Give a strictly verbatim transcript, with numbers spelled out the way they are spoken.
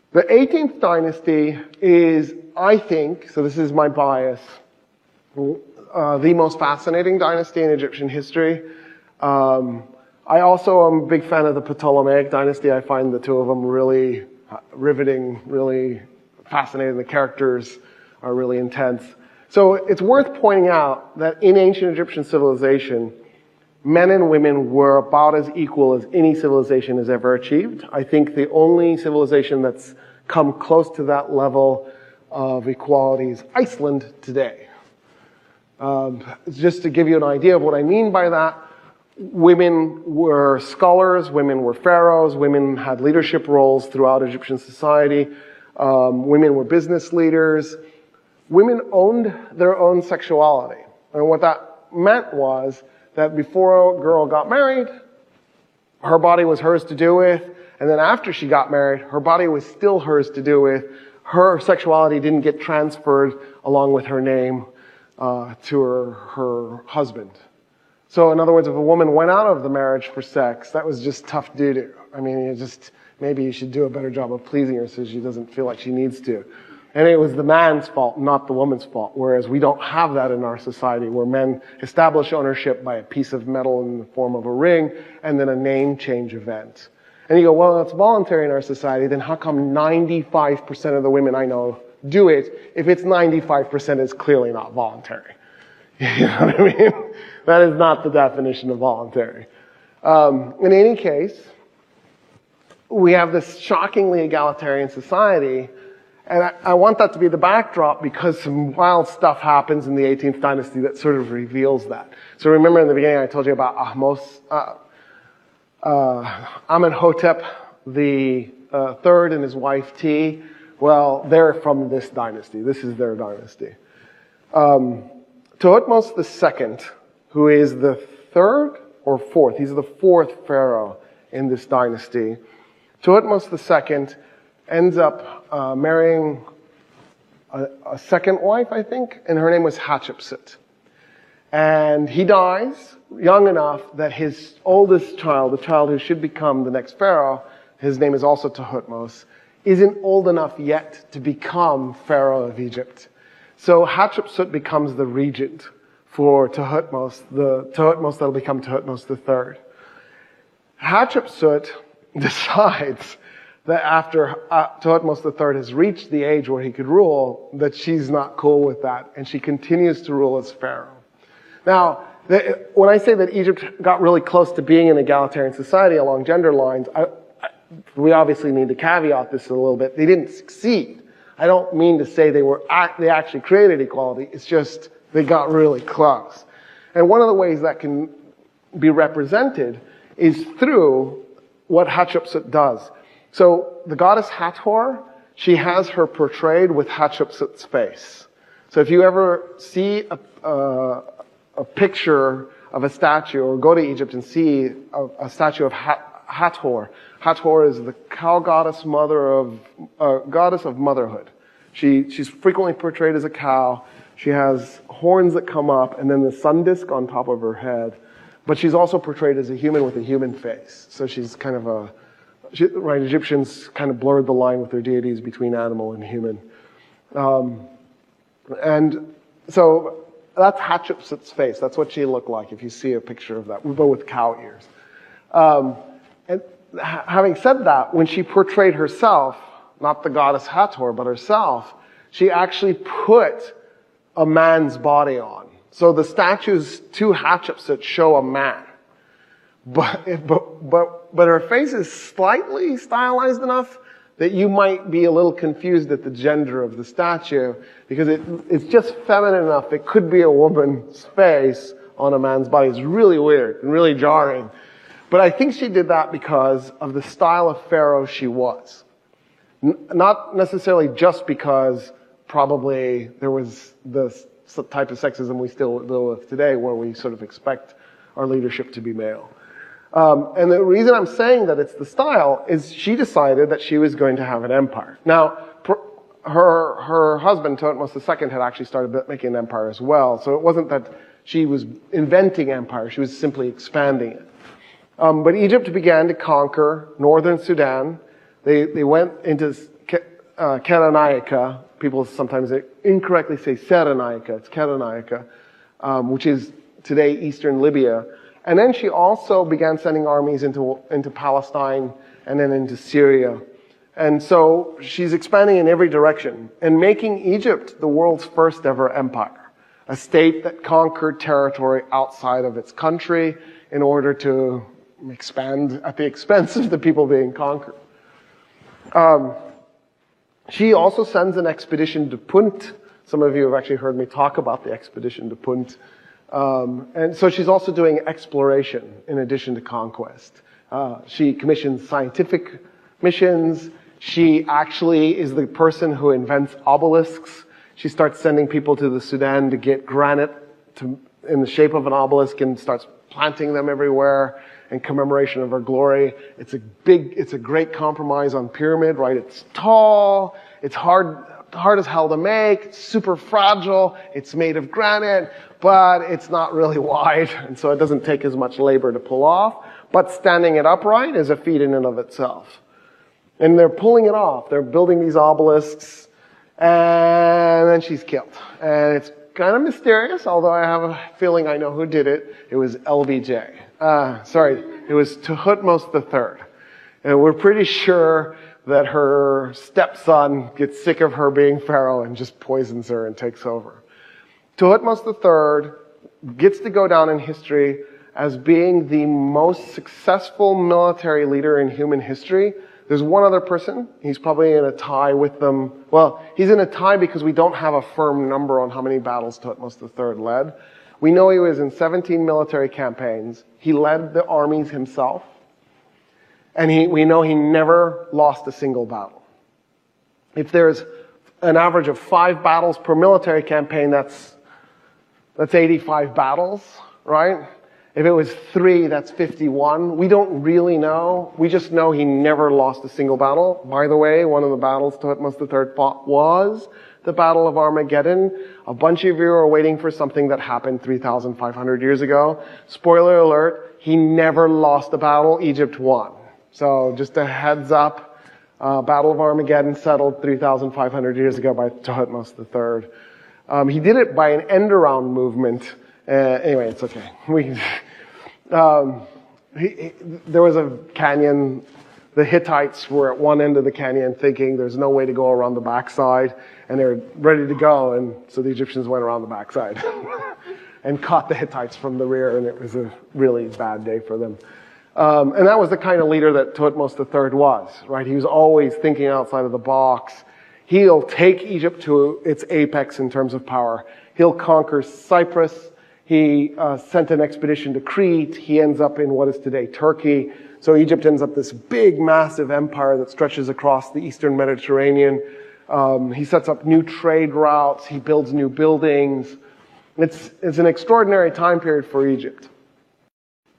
The eighteenth dynasty is, I think, so this is my bias, uh, the most fascinating dynasty in Egyptian history. Um, I also am a big fan of the Ptolemaic dynasty. I find the two of them really riveting, really fascinating. The characters are really intense. So it's worth pointing out that in ancient Egyptian civilization, men and women were about as equal as any civilization has ever achieved. I think the only civilization that's come close to that level of equality is Iceland today. Um, just to give you an idea of what I mean by that, women were scholars, women were pharaohs, women had leadership roles throughout Egyptian society, um, women were business leaders. Women owned their own sexuality. And what that meant was that before a girl got married, her body was hers to do with, and then after she got married, her body was still hers to do with. Her sexuality didn't get transferred along with her name uh, to her, her husband. So in other words, if a woman went out of the marriage for sex, that was just tough doo-doo. I mean, you just, maybe you should do a better job of pleasing her so she doesn't feel like she needs to. And it was the man's fault, not the woman's fault. Whereas we don't have that in our society, where men establish ownership by a piece of metal in the form of a ring, and then a name change event. And you go, well, that's voluntary in our society, then how come ninety-five percent of the women I know do it? If it's ninety-five percent, it's clearly not voluntary. You know what I mean? That is not the definition of voluntary. Um, in any case, we have this shockingly egalitarian society. And I, I want that to be the backdrop because some wild stuff happens in the eighteenth dynasty that sort of reveals that. So remember in the beginning I told you about Ahmose, uh, uh, Amenhotep the uh, third and his wife Ti. Well, they're from this dynasty. This is their dynasty. Um, Thutmose the second, who is the third or fourth, he's the fourth pharaoh in this dynasty. Thutmose the second ends up uh, marrying a, a second wife, I think, and her name was Hatshepsut. And he dies young enough that his oldest child, the child who should become the next pharaoh, his name is also Thutmose, isn't old enough yet to become pharaoh of Egypt. So Hatshepsut becomes the regent for Thutmose, the Thutmose that'll become Thutmose the third. Hatshepsut decides that after uh, Thutmose the third has reached the age where he could rule, that she's not cool with that, and she continues to rule as pharaoh. Now, the, when I say that Egypt got really close to being an egalitarian society along gender lines, I, I, we obviously need to caveat this a little bit. They didn't succeed. I don't mean to say they were act, they actually created equality. It's just they got really close. And one of the ways that can be represented is through what Hatshepsut does. So the goddess Hathor, she has her portrayed with Hatshepsut's face. So if you ever see a, uh, a picture of a statue, or go to Egypt and see a, a statue of Hathor, Hathor is the cow goddess mother of uh, goddess of motherhood. She she's frequently portrayed as a cow. She has horns that come up, and then the sun disk on top of her head. But she's also portrayed as a human with a human face. So she's kind of a She, right, Egyptians kind of blurred the line with their deities between animal and human. Um, and so that's Hatshepsut's face. That's what she looked like if you see a picture of that, but with cow ears. Um, and ha- having said that, when she portrayed herself, not the goddess Hathor, but herself, she actually put a man's body on. So the statues to Hatshepsut show a man. But, but, but, but her face is slightly stylized enough that you might be a little confused at the gender of the statue, because it, it's just feminine enough. It could be a woman's face on a man's body. It's really weird and really jarring. But I think she did that because of the style of pharaoh she was. N- not necessarily just because probably there was the type of sexism we still deal with today, where we sort of expect our leadership to be male. Um, and the reason I'm saying that it's the style is she decided that she was going to have an empire. Now, pr- her her husband, Thutmose the second, had actually started making an empire as well. So it wasn't that she was inventing empire. She was simply expanding it. Um, but Egypt began to conquer northern Sudan. They they went into uh, Cyrenaica. People sometimes incorrectly say Cyrenaica. It's Cyrenaica, um, which is today eastern Libya. And then she also began sending armies into, into Palestine and then into Syria. And so she's expanding in every direction and making Egypt the world's first ever empire, a state that conquered territory outside of its country in order to expand at the expense of the people being conquered. Um, she also sends an expedition to Punt. Some of you have actually heard me talk about the expedition to Punt. Um, and so she's also doing exploration in addition to conquest. Uh, she commissions scientific missions. She actually is the person who invents obelisks. She starts sending people to the Sudan to get granite to, in the shape of an obelisk and starts planting them everywhere in commemoration of her glory. It's a big, it's a great compromise on pyramid, right? It's tall, it's hard, hard as hell to make, it's super fragile, it's made of granite, but it's not really wide, and so it doesn't take as much labor to pull off. But standing it upright is a feat in and of itself. And they're pulling it off. They're building these obelisks, and then she's killed. And it's kind of mysterious, although I have a feeling I know who did it. It was L B J. Uh, sorry, it was Thutmose the third. And we're pretty sure that her stepson gets sick of her being pharaoh and just poisons her and takes over. Thutmose the third gets to go down in history as being the most successful military leader in human history. There's one other person. He's probably in a tie with them. Well, he's in a tie because we don't have a firm number on how many battles Thutmose the third led. We know he was in seventeen military campaigns. He led the armies himself. And he, we know he never lost a single battle. If there's an average of five battles per military campaign, that's, that's eighty-five battles, right? If it was three, that's fifty-one. We don't really know. We just know he never lost a single battle. By the way, one of the battles Thutmose the third fought was the Battle of Armageddon. A bunch of you are waiting for something that happened three thousand five hundred years ago. Spoiler alert, he never lost a battle. Egypt won. So just a heads up, uh, Battle of Armageddon settled three thousand five hundred years ago by Thutmose the third. Um, he did it by an end-around movement. Uh, anyway, it's okay. We, um, he, he, there was a canyon. The Hittites were at one end of the canyon thinking there's no way to go around the backside, and they were ready to go, and so the Egyptians went around the backside and caught the Hittites from the rear, and it was a really bad day for them. Um, and that was the kind of leader that Thutmose the third was, right? He was always thinking outside of the box. He'll take Egypt to its apex in terms of power. He'll conquer Cyprus. He uh, sent an expedition to Crete. He ends up in what is today Turkey. So Egypt ends up this big, massive empire that stretches across the eastern Mediterranean. Um, he sets up new trade routes. He builds new buildings. It's, it's an extraordinary time period for Egypt.